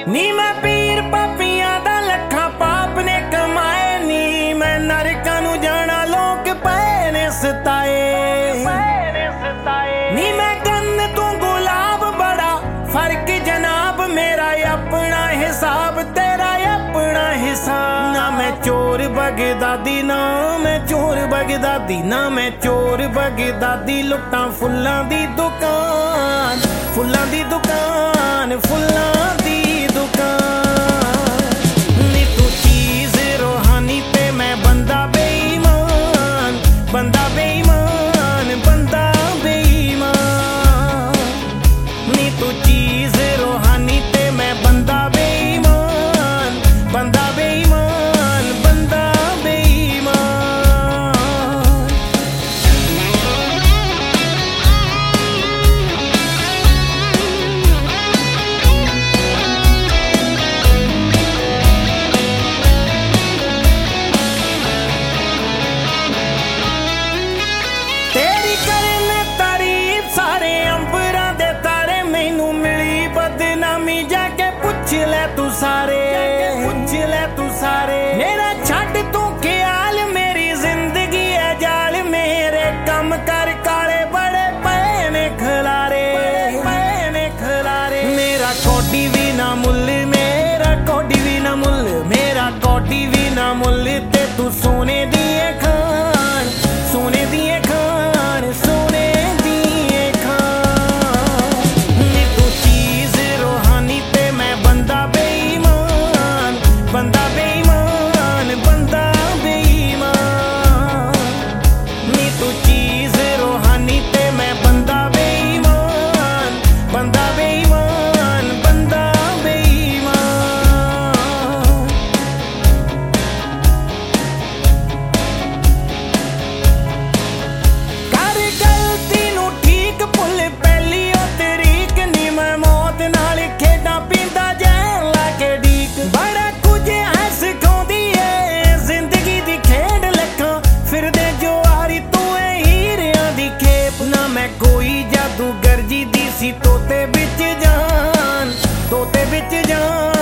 ਨੀ ਮੈਂ ਪੀਰ ਪਾਪੀਆਂ ਦਾ ਲੱਖਾਂ ਪਾਪ ਨੇ ਕਮਾਏ ਨੀ ਮੈਂ ਨਰਕਾਂ ਨੂੰ ਜਾਣਾ ਲੋਕ ਪਏ ਨੇ ਸਤਾਏ ਨੀ ਮੈਂ ਗੰਨ ਤੂੰ ਗੁਲਾਬ ਬੜਾ ਫਰਕ ਜਨਾਬ ਮੇਰਾ ਆਪਣਾ ਹਿਸਾਬ ਤੇਰਾ ਆਪਣਾ ਹਿਸਾਬ ਨਾ ਮੈਂ ਚੋਰ ਬਗਦਾਦੀ ਨਾ ਮੈਂ ਚੋਰ ਬਗਦਾਦੀ ਨਾ ਮੈਂ ਚੋਰ ਬਗਦਾਦੀ ਲੁੱਟਾਂ ਫੁੱਲਾਂ ਦੀ ਦੁਕਾਨ ਫੁੱਲਾਂ ਦੀ ਦੁਕਾਨ ਫੁੱਲਾਂ ਦੀ ਦੁਕਾਨ ਨੀ ਤੂੰ ਚੀਜ਼ ਰੂਹਾਨੀ ਤੇ ਮੈਂ ਬੰਦਾ ਬੇਈਮਾਨ ਬੰਦਾ ਬੇਈਮਾਨ ਬੰਦਾ ਬੇਈਮਾਨ ਨੀ ਤੂੰ ਚੀਜ਼ ਰੂਹਾਨੀ ਤੇ ਮੈਂ ਬੰਦਾ ਬੇਈਮਾਨ ਬੰਦਾ ਬੇਈਮਾਨ ਬੰਦਾ ਬੇਈਮਾਨ ਤੇਰੀ ਕਰਨ ਤਾਰੀਫ ਸਾਰੇ ਅੰਬਰਾਂ ਦੇ ਤਾਰੇ ਮੈਨੂੰ ਮਿਲੀ ਬਦਨਾਮੀ ਜਾ ਕੇ ਪੁੱਛ ਲੈ ਤੂੰ ਸਾਰੇ ਮੇਰਾ ਛੱਡ ਤੂੰ ਖਿਆਲ ਮੇਰੀ ਜ਼ਿੰਦਗੀ ਹੈ ਜਾਲ ਮੇਰੇ ਕੰਮ ਕਰ ਕਾਲੇ ਬੜੇ ਪਏ ਨੇ ਖਲਾਰੇ ਮੇਰਾ ਕੋਡੀ ਵੀ ਨਾ ਮੁੱਲ ਮੇਰਾ ਕੋਡੀ ਵੀ ਨਾ ਮੁੱਲ ਮੇਰਾ ਕੋਡੀ ਵੀ ਨਾ ਮੁੱਲ ਤੇ ਤੂੰ ਸੋਨੇ ਦੀ ਏ ਖਾਨ ਸੋਨੇ ਦੀ ਏ ਖਾਨ ਸੋਨੇ ਦੀ ਏ ਖਾਨ ਨੀ ਤੂੰ ਚੀਜ਼ ਰੂਹਾਨੀ ਤੇ ਮੈਂ ਬੰਦਾ ਬੇਈਮਾਨ ਬੰਦਾ ਬੇਈਮਾਨ ਬੰਦਾ ਬੇਈਮਾਨ ਨੀ ਤੂੰ ਚੀਜ਼ ਰੂਹਾਨੀ ਤੇ ਮੈਂ ਬੰਦਾ ਬੇਈਮਾਨ ਬੰਦਾ ਬੇਈਮਾਨ ਬੰਦਾ ਬੇਈਮਾਨ ਕਰ ਗਲਤੀ ਨੂੰ ਠੀਕ ਭੁੱਲ ਪਹਿਲੀ ਉਹ ਤਰੀਕ ਨੀ ਮੈਂ ਮੌਤ ਨਾਲ ਖੇਡਾਂ ਪੀਂਦਾ ਜੈਨ ਲਾ ਕੇ ਡੀਕ ਬੜਾ ਕੁਝ ਐ ਸਿਖਾਉਂਦੀ ਏ ਜ਼ਿੰਦਗੀ ਦੀ ਖੇਡ ਲੱਖਾਂ ਫਿਰਦੇ ਜੁਆਰੀ ਤੂੰ ਏ ਹੀਰਿਆਂ ਦੀ ਖੇਪ ਨਾ ਮੈਂ ਕੋਈ ਜਾਦੂਗਰ ਜੀ ਦੀ ਸੀ ਤੋਤੇ ਵਿੱਚ ਜਾਨ